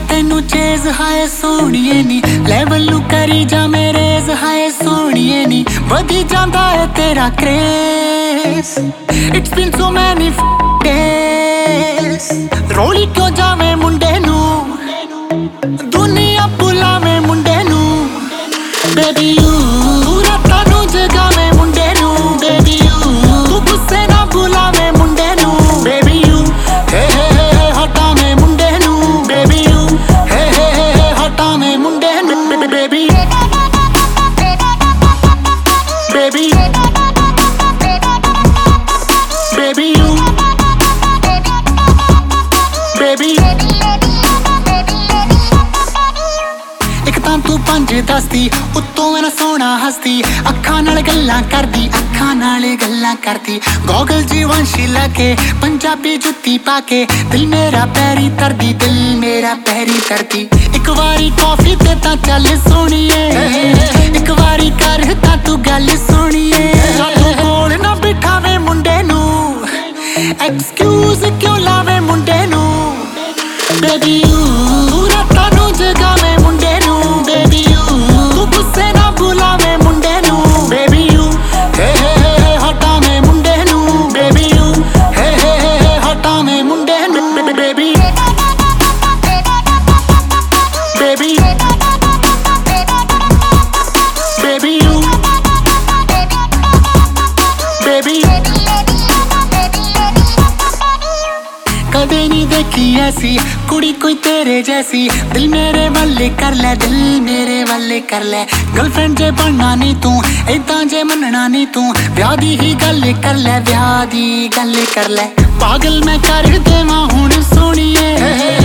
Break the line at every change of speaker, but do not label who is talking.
तेनू चेज हाय सोहणीए नी लेवल नू करी जा मेरेज हाय सोहणीए नी वधी जांदा है तेरा craze it's been so many days रोली क्यों जावे मुंडे नू दुनिया बुलावे मुंडे नू बेबी यू रातां नू जगावे मुंडे नू बेबी यू तू गुस्से ना बुलावे मुंडे नू बेबी यू हे हटावे मुंडे नू बेबी यू हे हटावे मुंडे नू baby baby baby you baby एक तां तू 5-10 दी उत्तों मेरा सोना हसदी अखां नाल गल्लां करदी अखां नाल गल्लां करदी गॉगल जी वंशी लगे पंजाबी जुत्ती पाके दिल मेरा पैरी तरदी दिल मेरा पैरी तरदी एक वारी कॉफी ते तां चल सोहणीए एक वारी कर तां तू गल सोहणीए साडे कोल ना बिठावे मुंडे नू एक्सक्यूज क्यों लावे मुंडे नू बेबी यू रातां नू जगावे मुंडे नू बेबी यू तू गुस्से ना बुलावे मुंडे नू बेबी यू हे हटावे मुंडे नू बेबी यू हे हटावे मुंडे नू baby baby baby you baby कदे नहीं देखी ऐसी कुड़ी कोई तेरे जैसी दिल मेरे वाले कर ले दिल मेरे वाले कर ले गर्लफ्रेंड जे बनना नहीं तू इदां जे मनना नहीं तू ब्याह दी ही गल कर ले ब्याह दी गल कर ले पागल मैं कर देवां हुण सोहणीए